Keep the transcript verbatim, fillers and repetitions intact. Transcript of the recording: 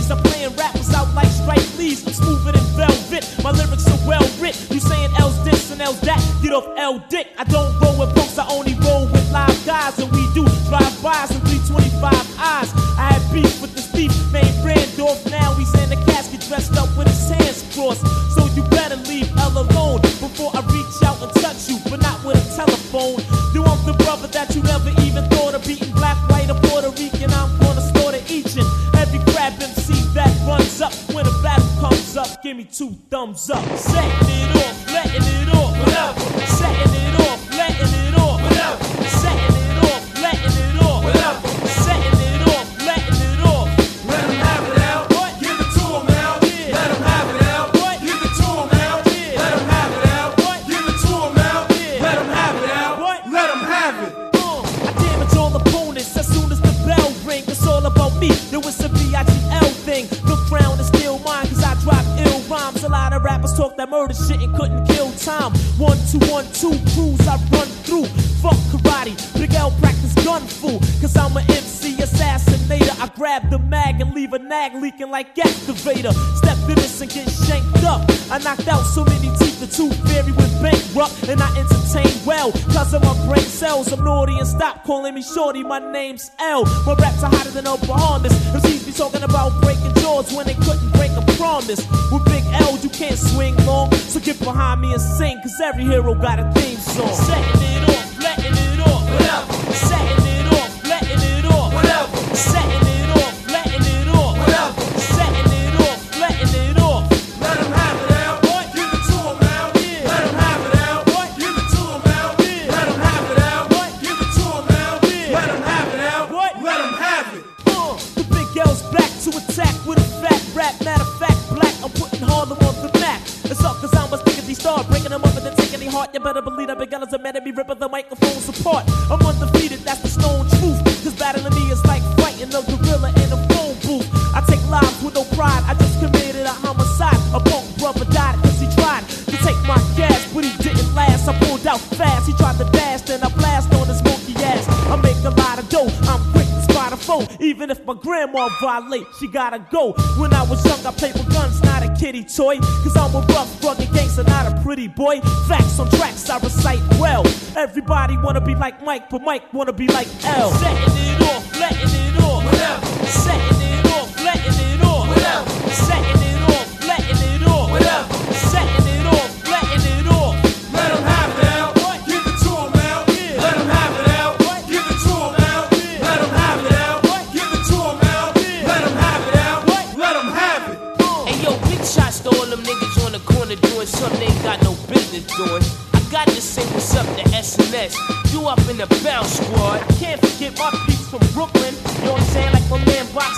G's. I'm playing rappers out like straight leaves. I'm smoother than velvet. My lyrics are well writ. You saying L's this and L's that? Get off L dick. I don't roll with punks. I only roll with live guys, and we do drive-bys and three twenty-five eyes. I had beef with this thief named Randolph. Now he's in the casket dressed up with his hands crossed. So you better leave L alone before I reach out and touch you, but not with a telephone. You I'm the brother that you never even thought of beating. Black, white, or Puerto Rican. I'm gonna slaughter each and every crab M C that runs up. When a battle comes up, give me two thumbs up. Setting it off, letting it off, whatever. Setting it off, letting it off, whatever. Setting it off, letting it off, whatever. Setting it off, letting it off. Let 'em have it out. What? Give it to 'em now. Yeah. Let 'em have it out. What? Give it to 'em now. Yeah. Let 'em have it out. What? Give it to 'em now. Yeah. Let 'em have it out. What? Let 'em have it. Uh, I damage all opponents as soon as the bell ring. It's all about me. There was a B I G L thing. The crown is still mine cause I drop ill rhymes. A lot of rappers talk that murder shit and couldn't kill time. One, two, one, two, crews I run through. Fuck karate, Big L practice gun fool. Cause I'm an M C assassinator. I grab the mag and leave a nag leaking like activator. Step to this and get shanked up. I knocked out so many teeth the tooth fairy went bankrupt. And I entertain well cause of my brain cells. I'm naughty and stop calling me shorty, my name's L. My raps are hotter than Oklahoma. M Cs be talking about breaking jaws when they couldn't break a promise. With Big L you can't swing long. So get behind me and sing cause every hero got a theme song. Setting it off, letting it off, whatever. Setting it off, letting it off, whatever. Setting it off, letting it off, whatever. Setting it off, letting it off. Let 'em have it out. What? Give it to 'em now. Yeah. Let 'em have it out. What? Give it to 'em now. Yeah. Let 'em have it out. What? Give it to 'em now. Yeah. Let 'em have it out. What? Let 'em have it. Uh, the Big L's back to attack with a fat rap. Matter of fact, black, I'm putting Harlem on the map. It's up cause I'm a stickity star, breaking them up and then taking their heart. You better believe that Big L is a man and me ripping the microphones apart. I'm undefeated, that's the stone truth. Cause battling me is like fighting a gorilla in a phone booth. I take lives with no pride, I just committed a homicide. A punk brother died cause he tried to take my gas, but he didn't last. I pulled out fast, he tried to dash, then I blast on his monkey ass. I make a lot of dough, I'm quick to spot a foe. Even if my grandma violate, she gotta go. When I was young I played with guns, not a kitty toy. Cause I'm a rough, rugged gangster, not a pretty boy. Facts on tracks I recite well. Everybody wanna be like Mike, but Mike wanna be like L. Setting it off, letting it off, whatever. Setting it off, letting it off, whatever. Setting it off, letting it off, whatever. Setting it off, letting it off. Let 'em have it out. What? Give it to 'em now. Yeah. Let 'em have it out. What? Give it to 'em now. Yeah. Let 'em have it out. What? Give it to 'em now. Yeah. Let 'em have it out. What? Let 'em have it. Uh. Hey yo, big shots to all them niggas on the corner doing something they ain't got no business doing. I got to say what's up to S N S. You up in the bounce squad. Can't forget my peeps from Brooklyn. You know what I'm saying? Like my man Box